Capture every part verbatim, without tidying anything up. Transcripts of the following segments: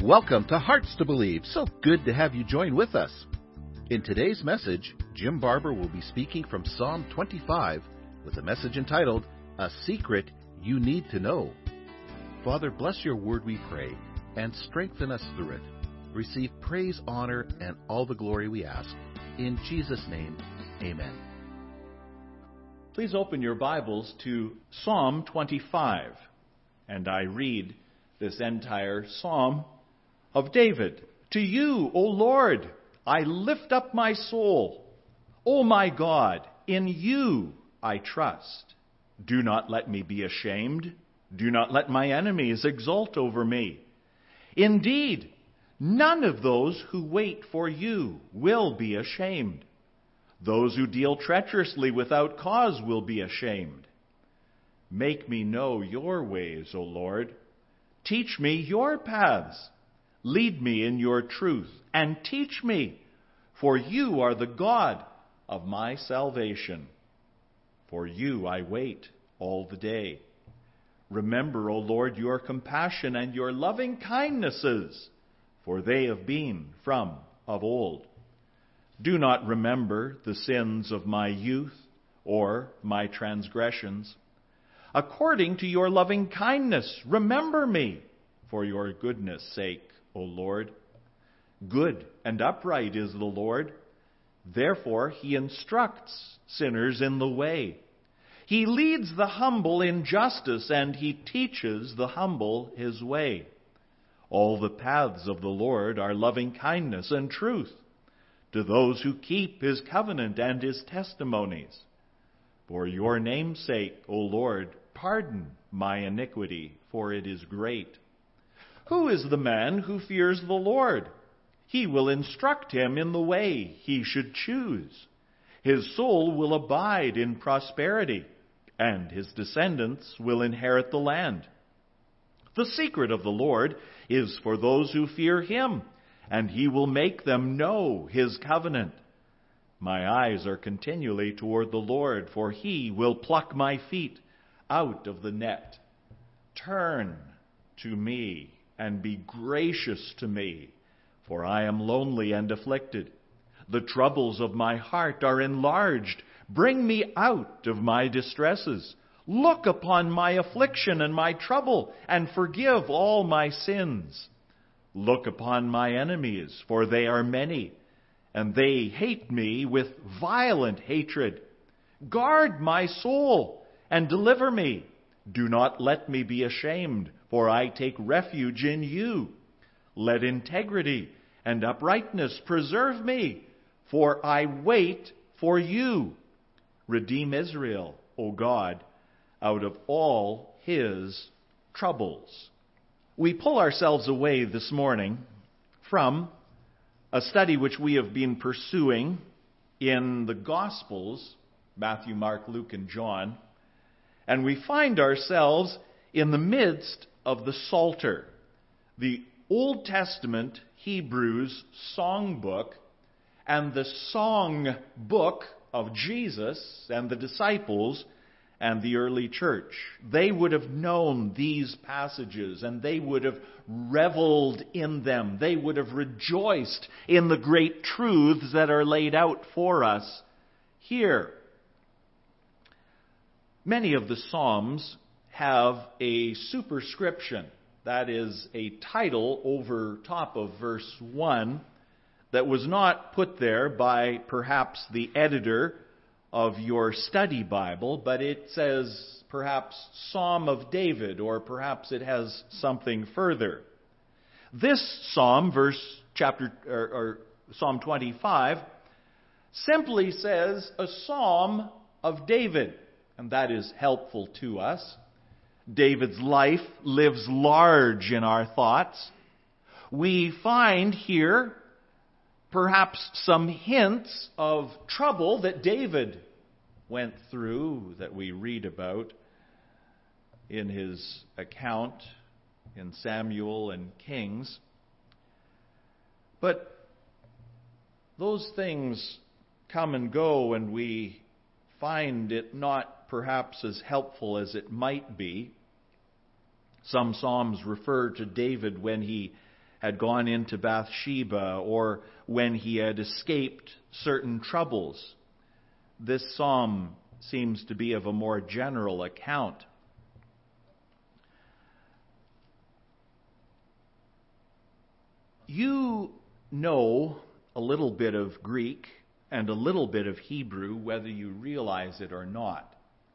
Welcome to Hearts to Believe. So good to have you join with us. In today's message, Jim Barber will be speaking from Psalm twenty-five with a message entitled, A Secret You Need to Know. Father, bless your word, we pray, and strengthen us through it. Receive praise, honor, and all the glory we ask. In Jesus' name, amen. Please open your Bibles to Psalm twenty-five, and I read this entire psalm of David. To you, O Lord, I lift up my soul. O my God, in you I trust. Do not let me be ashamed. Do not let my enemies exult over me. Indeed, none of those who wait for you will be ashamed. Those who deal treacherously without cause will be ashamed. Make me know your ways, O Lord. Teach me your paths. Lead me in your truth and teach me, for you are the God of my salvation. For you I wait all the day. Remember, O Lord, your compassion and your loving kindnesses, for they have been from of old. Do not remember the sins of my youth or my transgressions. According to your loving kindness, remember me for your goodness' sake, O Lord. Good and upright is the Lord. Therefore he instructs sinners in the way. He leads the humble in justice, and he teaches the humble his way. All the paths of the Lord are loving kindness and truth to those who keep his covenant and his testimonies. For your name's sake, O Lord, pardon my iniquity, for it is great. Who is the man who fears the Lord? He will instruct him in the way he should choose. His soul will abide in prosperity, and his descendants will inherit the land. The secret of the Lord is for those who fear him, and he will make them know his covenant. My eyes are continually toward the Lord, for he will pluck my feet out of the net. Turn to me and be gracious to me, for I am lonely and afflicted. The troubles of my heart are enlarged. Bring me out of my distresses. Look upon my affliction and my trouble, and forgive all my sins. Look upon my enemies, for they are many, and they hate me with violent hatred. Guard my soul and deliver me. Do not let me be ashamed, for I take refuge in you. Let integrity and uprightness preserve me, for I wait for you. Redeem Israel, O God, out of all his troubles. We pull ourselves away this morning from a study which we have been pursuing in the Gospels, Matthew, Mark, Luke, and John, and we find ourselves in the midst of the Psalter, the Old Testament Hebrews songbook, and the song book of Jesus and the disciples and the early church. They would have known these passages, and they would have reveled in them. They would have rejoiced in the great truths that are laid out for us here. Many of the Psalms have a superscription, that is, a title over top of verse one, that was not put there by perhaps the editor of your study Bible, but it says perhaps Psalm of David, or perhaps it has something further. This psalm, verse chapter or, or Psalm twenty-five, simply says a psalm of David, and that is helpful to us. David's life lives large in our thoughts. We find here perhaps some hints of trouble that David went through that we read about in his account in Samuel and Kings. But those things come and go, and we find it not perhaps as helpful as it might be. Some Psalms refer to David when he had gone into Bathsheba or when he had escaped certain troubles. This psalm seems to be of a more general account. You know a little bit of Greek and a little bit of Hebrew, whether you realize it or not.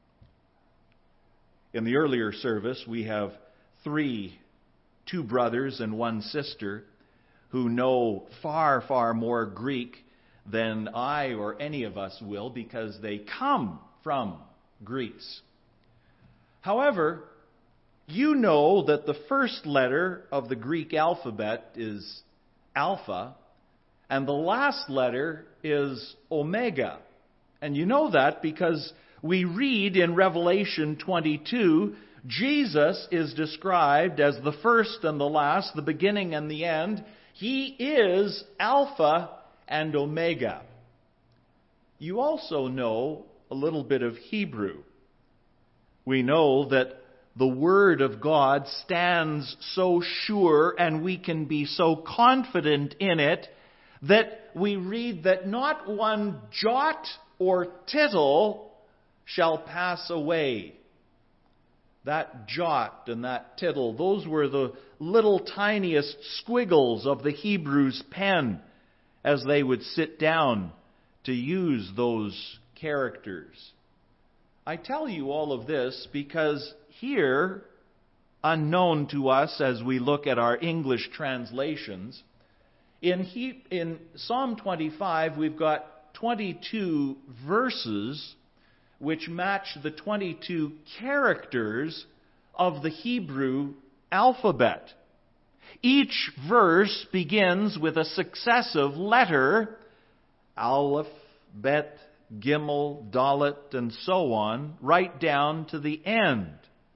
In the earlier service, we have three, two brothers and one sister, who know far, far more Greek than I or any of us will, because they come from Greece. However, you know that the first letter of the Greek alphabet is Alpha, and the last letter is Omega. And you know that because we read in Revelation twenty-two, Jesus is described as the first and the last, the beginning and the end. He is Alpha and Omega. You also know a little bit of Hebrew. We know that the Word of God stands so sure and we can be so confident in it that we read that not one jot or tittle shall pass away. That jot and that tittle, those were the little tiniest squiggles of the Hebrew's pen as they would sit down to use those characters. I tell you all of this because here, unknown to us as we look at our English translations, in, he, in Psalm twenty-five we've got twenty-two verses which match the twenty-two characters of the Hebrew alphabet. Each verse begins with a successive letter, Aleph, Bet, Gimel, Dalet, and so on, right down to the end.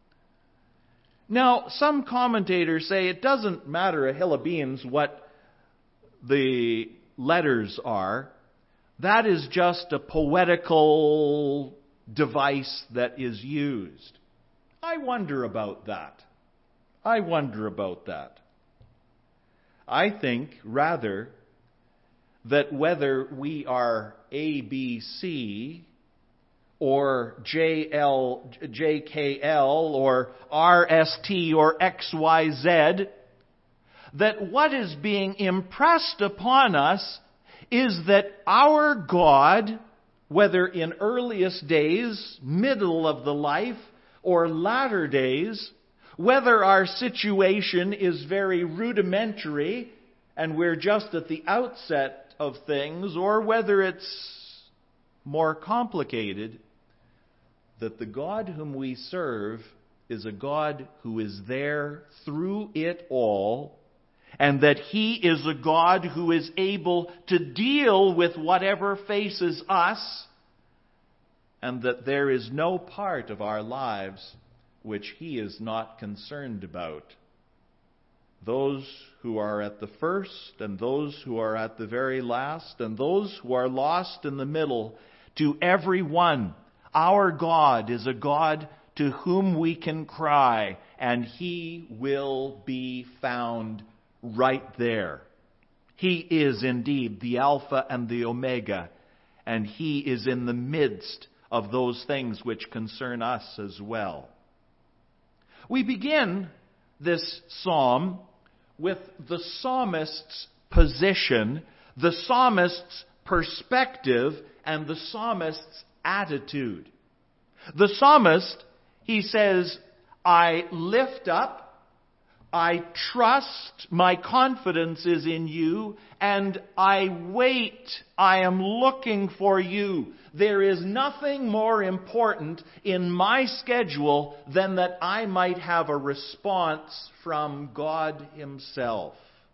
Now, some commentators say it doesn't matter a hill of beans what the letters are. That is just a poetical device that is used. I wonder about that. I wonder about that. I think, rather, that whether we are A B C or J L, J K L or R S T or X Y Z, that what is being impressed upon us is that our God, whether in earliest days, middle of the life, or latter days, whether our situation is very rudimentary and we're just at the outset of things, or whether it's more complicated, that the God whom we serve is a God who is there through it all, and that He is a God who is able to deal with whatever faces us, and that there is no part of our lives which He is not concerned about. Those who are at the first, and those who are at the very last, and those who are lost in the middle, to every one, our God is a God to whom we can cry, and He will be found right there. He is indeed the Alpha and the Omega, and He is in the midst of those things which concern us as well. We begin this psalm with the psalmist's position, the psalmist's perspective, and the psalmist's attitude. The psalmist, he says, I lift up, I trust, my confidence is in you, and I wait, I am looking for you. There is nothing more important in my schedule than that I might have a response from God Himself.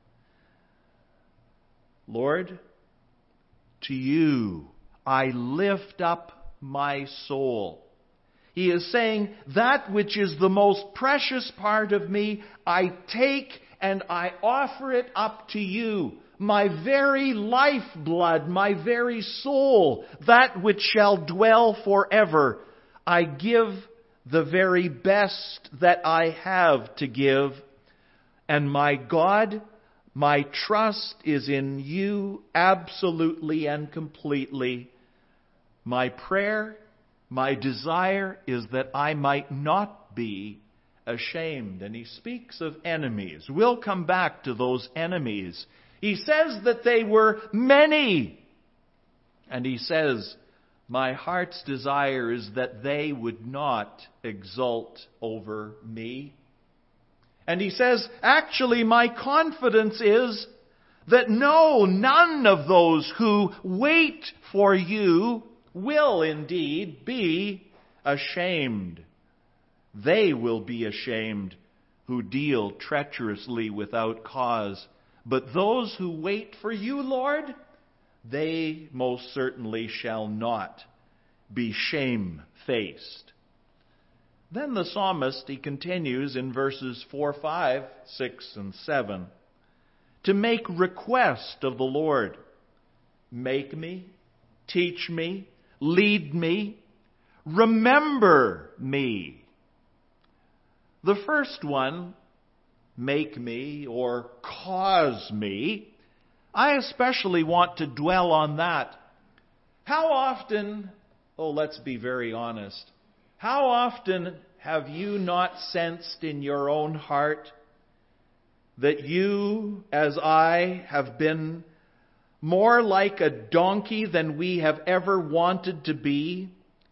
Lord, to you I lift up my soul. He is saying, that which is the most precious part of me, I take and I offer it up to you. My very lifeblood, my very soul, that which shall dwell forever. I give the very best that I have to give. And my God, My trust is in you absolutely and completely. My prayer, my desire is that I might not be ashamed. And he speaks of enemies. We'll come back to those enemies. He says that they were many. And he says, my heart's desire is that they would not exult over me. And he says, actually, my confidence is that no, none of those who wait for you will indeed be ashamed. They will be ashamed who deal treacherously without cause. But those who wait for you, Lord, they most certainly shall not be shamefaced. Then the psalmist, he continues in verses four, five, six, and seven, to make request of the Lord. Make me, teach me, lead me, remember me. The first one, make me or cause me, I especially want to dwell on that. How often, oh, let's be very honest, how often have you not sensed in your own heart that you, as I, have been more like a donkey than we have ever wanted to be?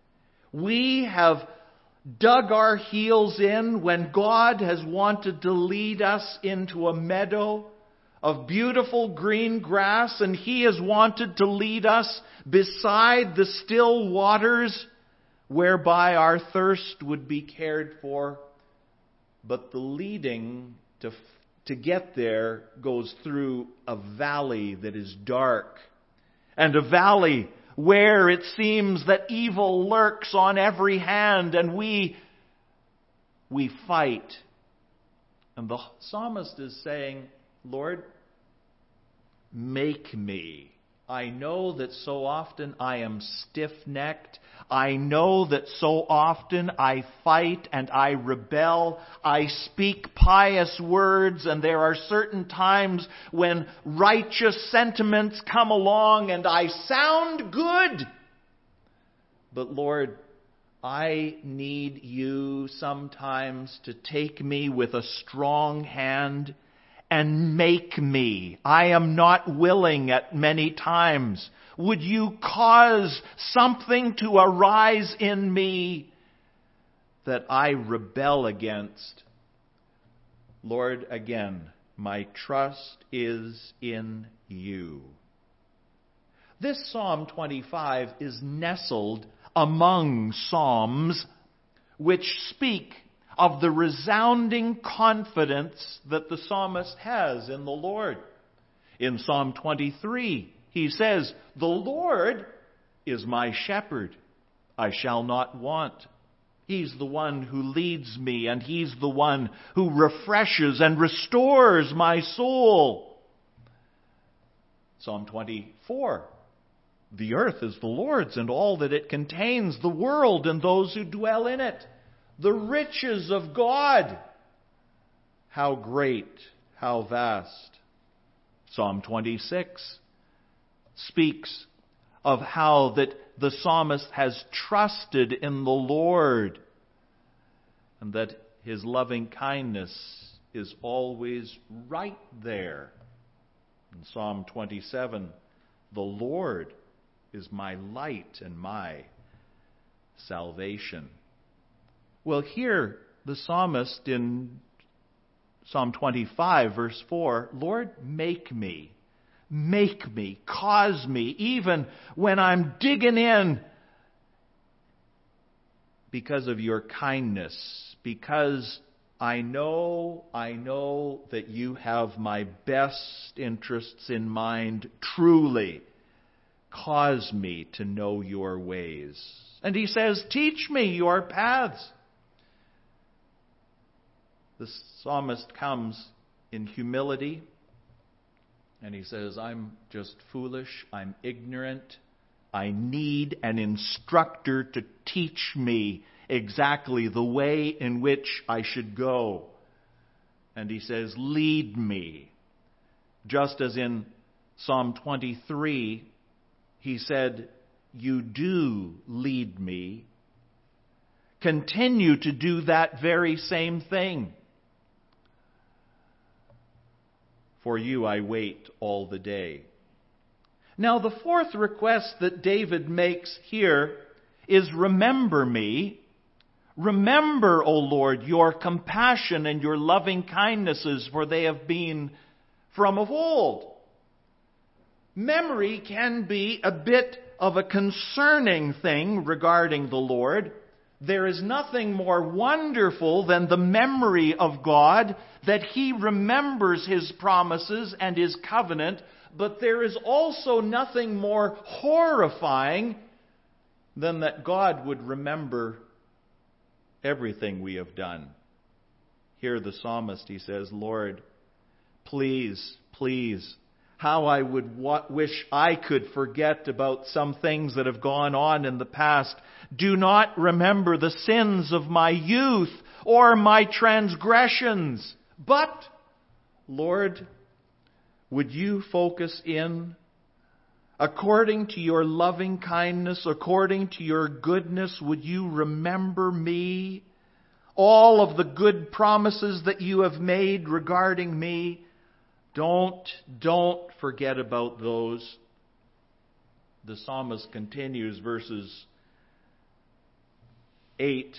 We have dug our heels in when God has wanted to lead us into a meadow of beautiful green grass, and He has wanted to lead us beside the still waters whereby our thirst would be cared for. But the leading to, to get there goes through a valley that is dark, and a valley where it seems that evil lurks on every hand, and we, we fight. And the psalmist is saying, Lord, make me. I know that so often I am stiff-necked. I know that so often I fight and I rebel. I speak pious words, and there are certain times when righteous sentiments come along and I sound good. But Lord, I need you sometimes to take me with a strong hand and make me. I am not willing at many times. Would you cause something to arise in me that I rebel against? Lord, again, my trust is in you. This Psalm twenty-five is nestled among psalms which speak of the resounding confidence that the psalmist has in the Lord. In Psalm twenty-three, he says, the Lord is my shepherd. I shall not want. He's the one who leads me, and He's the one who refreshes and restores my soul. Psalm twenty-four, the earth is the Lord's and all that it contains, the world and those who dwell in it. The riches of God. How great, how vast. Psalm twenty-six speaks of how that the psalmist has trusted in the Lord, and that His loving kindness is always right there. In Psalm twenty-seven, the Lord is my light and my salvation. Well, here the psalmist in Psalm twenty-five, verse four, Lord, make me, make me, cause me, even when I'm digging in, because of your kindness, because I know, I know that you have my best interests in mind truly. Cause me to know your ways. And he says, teach me your paths. The psalmist comes in humility, and he says, I'm just foolish, I'm ignorant, I need an instructor to teach me exactly the way in which I should go. And he says, lead me. Just as in Psalm twenty-three, he said, "You do lead me." Continue to do that very same thing. For you I wait all the day. Now the fourth request that David makes here is, remember me. Remember, O Lord, your compassion and your loving kindnesses, for they have been from of old. Memory can be a bit of a concerning thing regarding the Lord. There is nothing more wonderful than the memory of God, that He remembers His promises and His covenant, but there is also nothing more horrifying than that God would remember everything we have done. Here the psalmist, he says, Lord, please, please, how I would wish I could forget about some things that have gone on in the past. Do not remember the sins of my youth or my transgressions. But, Lord, would you focus in, according to your loving kindness, according to your goodness, would you remember me? All of the good promises that you have made regarding me, Don't, don't forget about those. The psalmist continues, verses eight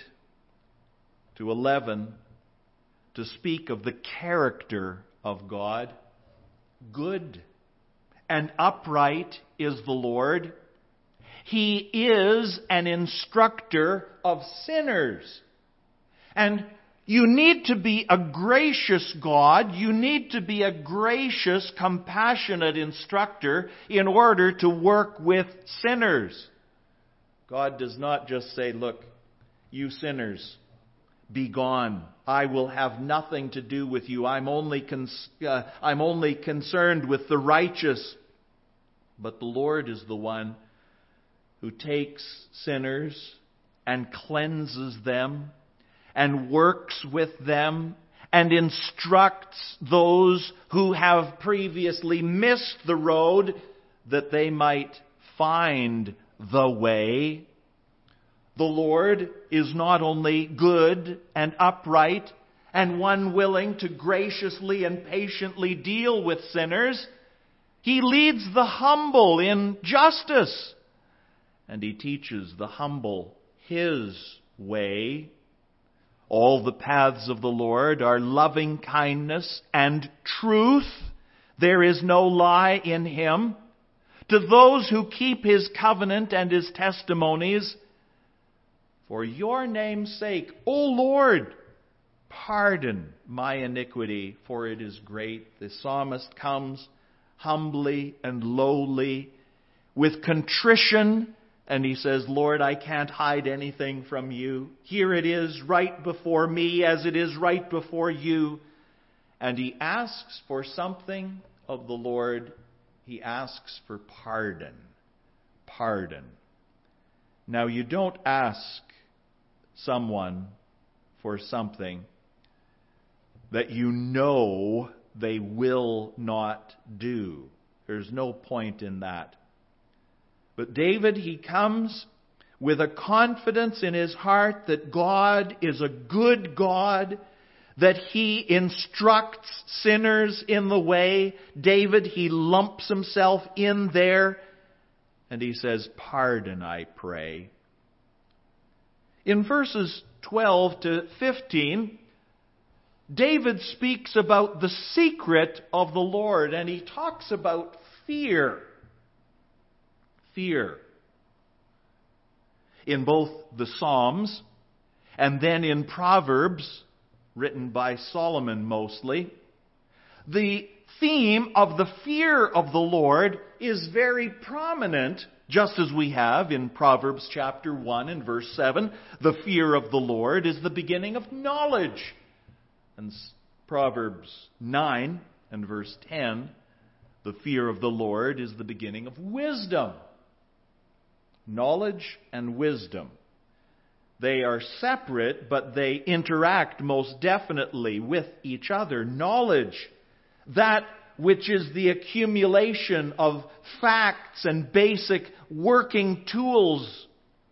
to eleven, to speak of the character of God. Good and upright is the Lord. He is an instructor of sinners. And you need to be a gracious God. You need to be a gracious, compassionate instructor in order to work with sinners. God does not just say, look, you sinners, be gone. I will have nothing to do with you. I'm only, cons- uh, I'm only concerned with the righteous. But the Lord is the one who takes sinners and cleanses them and works with them and instructs those who have previously missed the road that they might find the way. The Lord is not only good and upright and one willing to graciously and patiently deal with sinners, He leads the humble in justice, and He teaches the humble His way. All the paths of the Lord are loving kindness and truth. There is no lie in Him. To those who keep His covenant and His testimonies, for your name's sake, O Lord, pardon my iniquity, for it is great. The psalmist comes humbly and lowly with contrition, and he says, Lord, I can't hide anything from you. Here it is right before me as it is right before you. And he asks for something of the Lord. He asks for pardon. Pardon. Now, you don't ask someone for something that you know they will not do. There's no point in that. But David, he comes with a confidence in his heart that God is a good God, that He instructs sinners in the way. David, he lumps himself in there, and he says, pardon, I pray. In verses twelve to fifteen, David speaks about the secret of the Lord, and he talks about fear. Fear. In both the Psalms and then in Proverbs, written by Solomon mostly, the theme of the fear of the Lord is very prominent, just as we have in Proverbs chapter one and verse seven. The fear of the Lord is the beginning of knowledge. And Proverbs nine and verse ten, the fear of the Lord is the beginning of wisdom. Knowledge and wisdom. They are separate, but they interact most definitely with each other. Knowledge, that which is the accumulation of facts and basic working tools.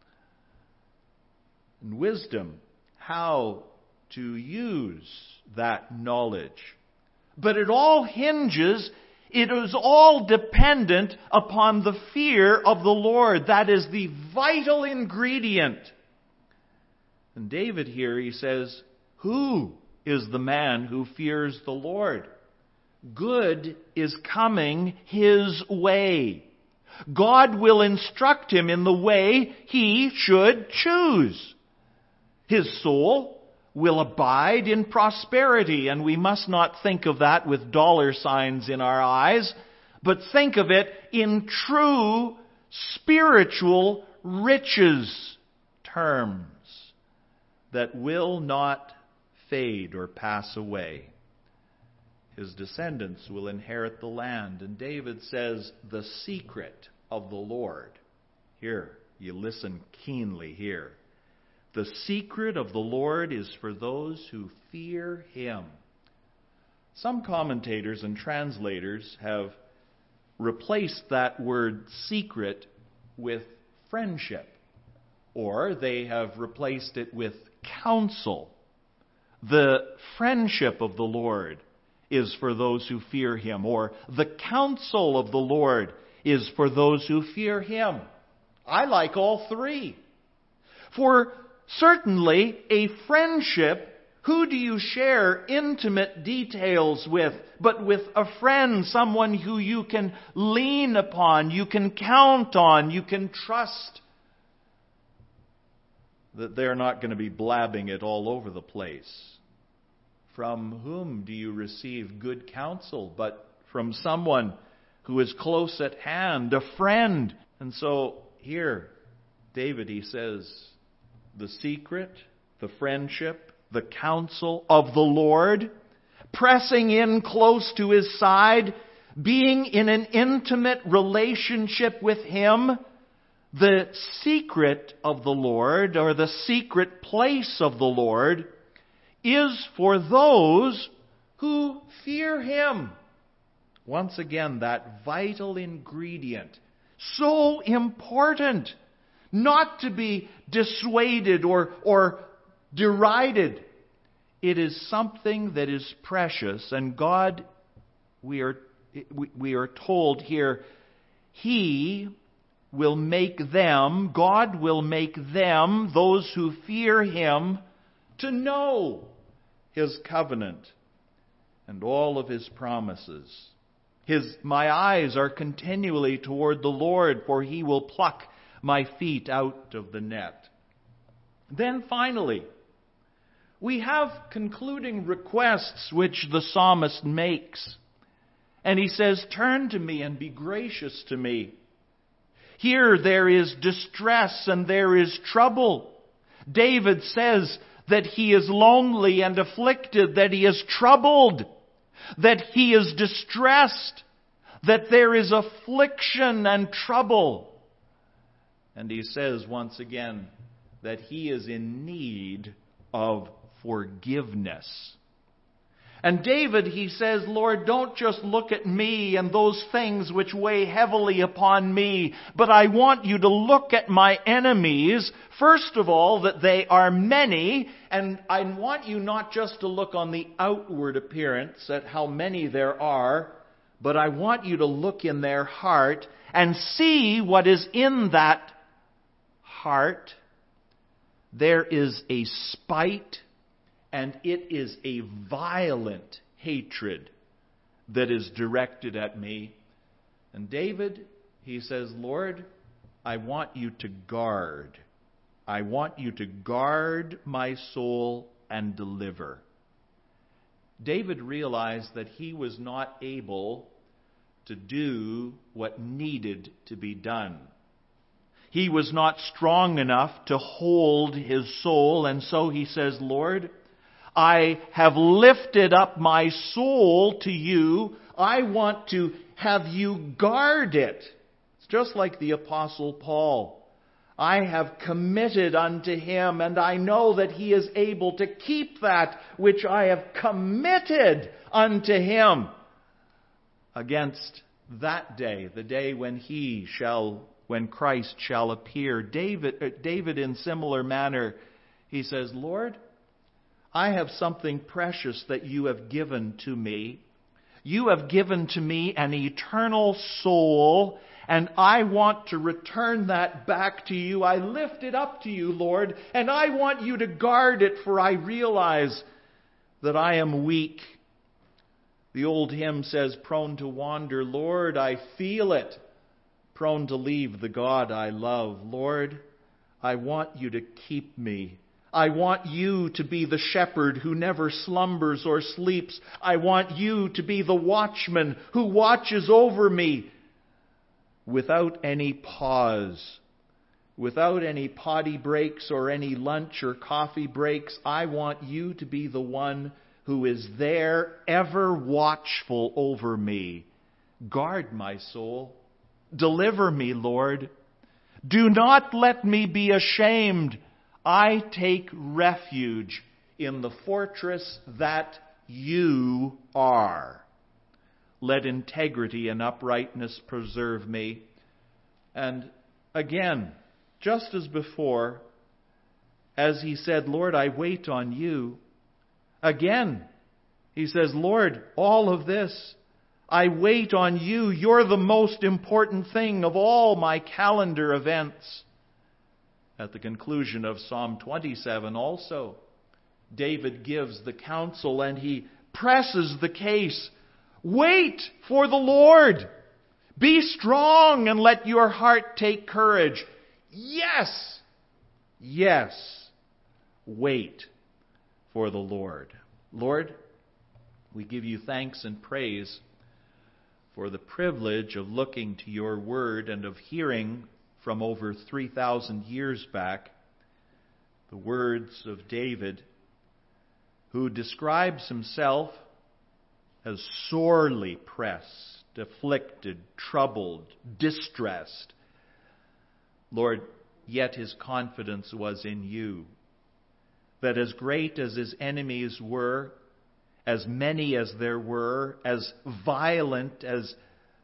And wisdom, how to use that knowledge. But it all hinges, it is all dependent upon the fear of the Lord. That is the vital ingredient. And David here, he says, who is the man who fears the Lord? Good is coming his way. God will instruct him in the way he should choose. His soul will abide in prosperity, and we must not think of that with dollar signs in our eyes, but think of it in true spiritual riches terms that will not fade or pass away. His descendants will inherit the land. And David says, the secret of the Lord. Here, you listen keenly here. The secret of the Lord is for those who fear Him. Some commentators and translators have replaced that word secret with friendship, or they have replaced it with counsel. The friendship of the Lord is for those who fear Him, or the counsel of the Lord is for those who fear Him. I like all three. For certainly, a friendship, who do you share intimate details with but with a friend, someone who you can lean upon, you can count on, you can trust that they're not going to be blabbing it all over the place. From whom do you receive good counsel but from someone who is close at hand, a friend? And so here, David, he says, the secret, the friendship, the counsel of the Lord, pressing in close to His side, being in an intimate relationship with Him. The secret of the Lord, or the secret place of the Lord, is for those who fear Him. Once again, that vital ingredient, so important, not to be dissuaded or, or derided. It is something that is precious, and God, we are, we, we are told here, He will make them, God will make them, those who fear Him, to know His covenant and all of His promises. His, my eyes are continually toward the Lord, for He will pluck my feet out of the net. Then finally, we have concluding requests which the psalmist makes. And he says, turn to me and be gracious to me. Here there is distress and there is trouble. David says that he is lonely and afflicted, that he is troubled, that he is distressed, that there is affliction and trouble. And he says once again that he is in need of forgiveness. And David, he says, Lord, don't just look at me and those things which weigh heavily upon me, but I want you to look at my enemies. First of all, that they are many, and I want you not just to look on the outward appearance at how many there are, but I want you to look in their heart and see what is in that heart. There is a spite, and it is a violent hatred that is directed at me. And David, he says, Lord, I want you to guard. I want you to guard my soul and deliver. David realized that he was not able to do what needed to be done. He was not strong enough to hold his soul, and so he says, Lord, I have lifted up my soul to you. I want to have you guard it. It's just like the Apostle Paul. I have committed unto him, and I know that he is able to keep that which I have committed unto him. against that day, the day when he shall, when Christ shall appear. David, uh, David in similar manner, he says, Lord, I have something precious that you have given to me. You have given to me an eternal soul, and I want to return that back to you. I lift it up to you, Lord, and I want you to guard it, for I realize that I am weak. The old hymn says, prone to wander, Lord, I feel it. Prone to leave the God I love. Lord, I want you to keep me. I want you to be the shepherd who never slumbers or sleeps. I want you to be the watchman who watches over me without any pause, without any potty breaks or any lunch or coffee breaks. I want you to be the one who is there, ever watchful over me. Guard my soul. Deliver me, Lord. Do not let me be ashamed. I take refuge in the fortress that you are. Let integrity and uprightness preserve me. And again, just as before, as he said, Lord, I wait on you. Again, he says, Lord, all of this, I wait on you. You're the most important thing of all my calendar events. At the conclusion of Psalm twenty-seven also, David gives the counsel and he presses the case. Wait for the Lord. Be strong and let your heart take courage. Yes, yes, wait for the Lord. Lord, we give you thanks and praise for the privilege of looking to your word and of hearing from over three thousand years back the words of David, who describes himself as sorely pressed, afflicted, troubled, distressed. Lord, yet his confidence was in you, that as great as his enemies were, as many as there were, as violent, as,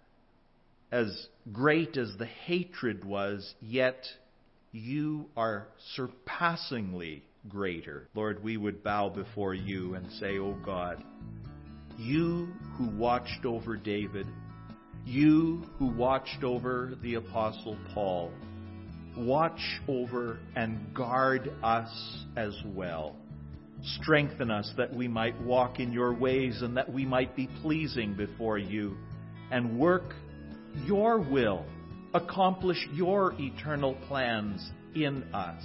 as great as the hatred was, yet you are surpassingly greater. Lord, we would bow before you and say, O God, you who watched over David, you who watched over the Apostle Paul, watch over and guard us as well. Strengthen us that we might walk in your ways and that we might be pleasing before you and work your will, accomplish your eternal plans in us.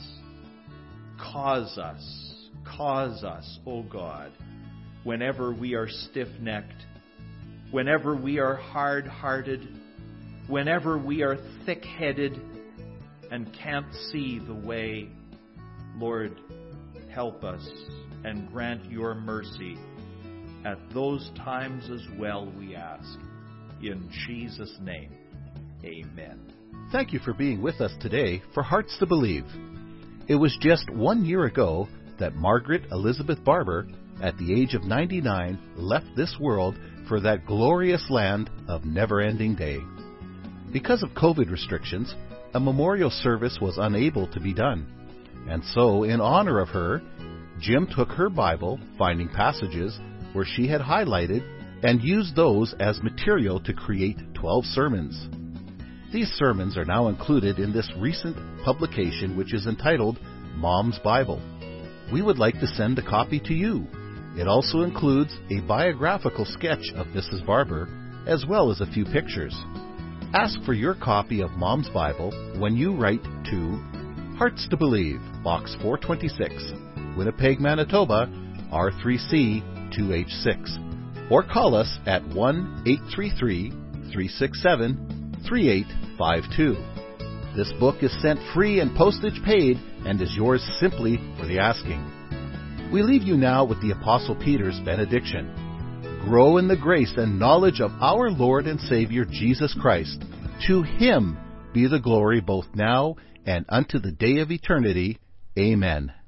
Cause us, cause us, O God, whenever we are stiff-necked, whenever we are hard-hearted, whenever we are thick-headed and can't see the way, Lord, help us and grant your mercy at those times as well, we ask. In Jesus' name, amen. Thank you for being with us today for Hearts to Believe. It was just one year ago that Margaret Elizabeth Barber, at the age of ninety-nine, left this world for that glorious land of never-ending day. Because of COVID restrictions, a memorial service was unable to be done. And so, in honor of her, Jim took her Bible, finding passages where she had highlighted, and used those as material to create twelve sermons. These sermons are now included in this recent publication, which is entitled Mom's Bible. We would like to send a copy to you. It also includes a biographical sketch of Missus Barber, as well as a few pictures. Ask for your copy of Mom's Bible when you write to Hearts to Believe, Box four twenty-six, Winnipeg, Manitoba, R three C two H six, or call us at one eight three three, three six seven, three eight five two. This book is sent free and postage paid and is yours simply for the asking. We leave you now with the Apostle Peter's benediction. Grow in the grace and knowledge of our Lord and Savior Jesus Christ. To him be the glory both now and unto the day of eternity. Amen.